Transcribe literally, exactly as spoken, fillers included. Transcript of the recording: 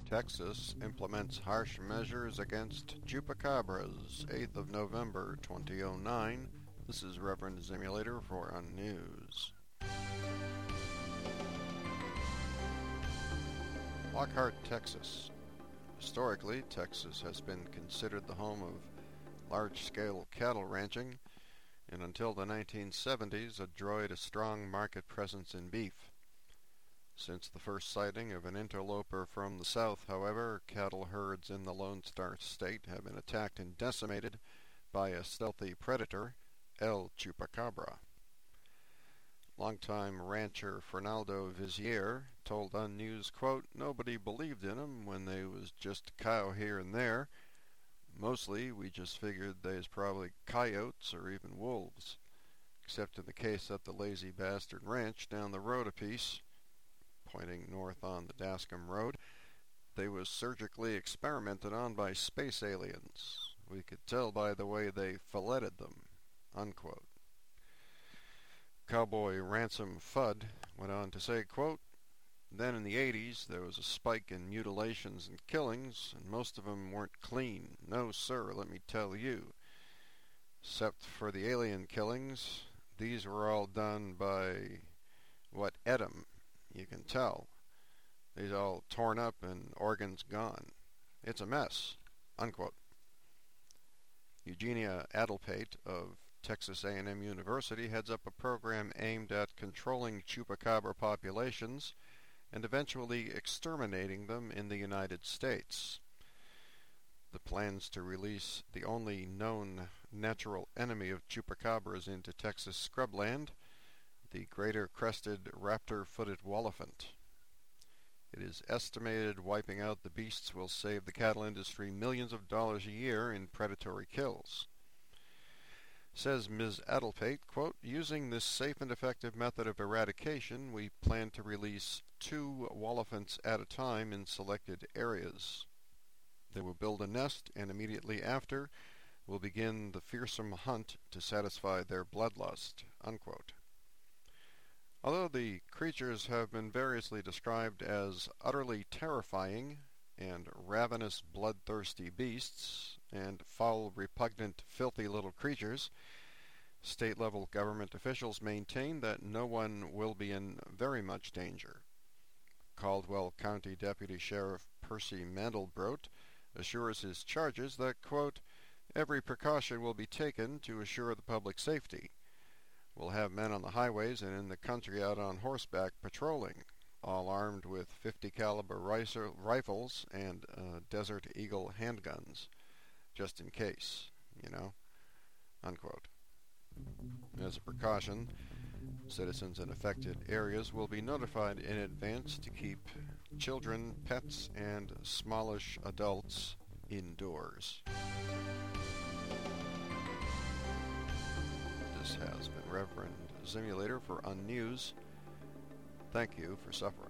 Texas implements harsh measures against chupacabras, eighth of November, twenty oh nine. This is Reverend Simulator for Unnews. Lockhart, Texas. Historically, Texas has been considered the home of large-scale cattle ranching, and until the nineteen seventies enjoyed a strong market presence in beef. Since the first sighting of an interloper from the south, however, cattle herds in the Lone Star State have been attacked and decimated by a stealthy predator, El Chupacabra. Longtime rancher Fernando Vizier told Unnews, quote, "Nobody believed in him when they was just a cow here and there. Mostly we just figured they's probably coyotes or even wolves, except in the case at the Lazy Bastard Ranch down the road a piece," pointing north on the Dascom Road. "They was surgically experimented on by space aliens. We could tell by the way they filleted them," unquote. Cowboy Ransom Fudd went on to say, quote, "Then in the eighties there was a spike in mutilations and killings, and most of 'em weren't clean. No, sir, let me tell you. Except for the alien killings, these were all done by what ate 'em. You can tell. They's all torn up and organs gone. It's a mess," unquote. Eugenia Adelpate of Texas A and M University heads up a program aimed at controlling chupacabra populations and eventually exterminating them in the United States. The plans to release the only known natural enemy of chupacabras into Texas scrubland, the greater crested raptor-footed wallafant. It is estimated wiping out the beasts will save the cattle industry millions of dollars a year in predatory kills. Says Miz Adelpate, quote, "Using this safe and effective method of eradication, we plan to release two wallafants at a time in selected areas. They will build a nest, and immediately after will begin the fearsome hunt to satisfy their bloodlust," unquote. Although the creatures have been variously described as utterly terrifying and ravenous bloodthirsty beasts and foul, repugnant, filthy little creatures, state-level government officials maintain that no one will be in very much danger. Caldwell County Deputy Sheriff Percy Mandelbrot assures his charges that, quote, "Every precaution will be taken to assure the public safety. We'll have men on the highways and in the country out on horseback patrolling, all armed with fifty caliber rifles and uh, Desert Eagle handguns, just in case, you know," unquote. As a precaution, citizens in affected areas will be notified in advance to keep children, pets, and smallish adults indoors. This has been Reverend Simulator for Unnews. Thank you for suffering.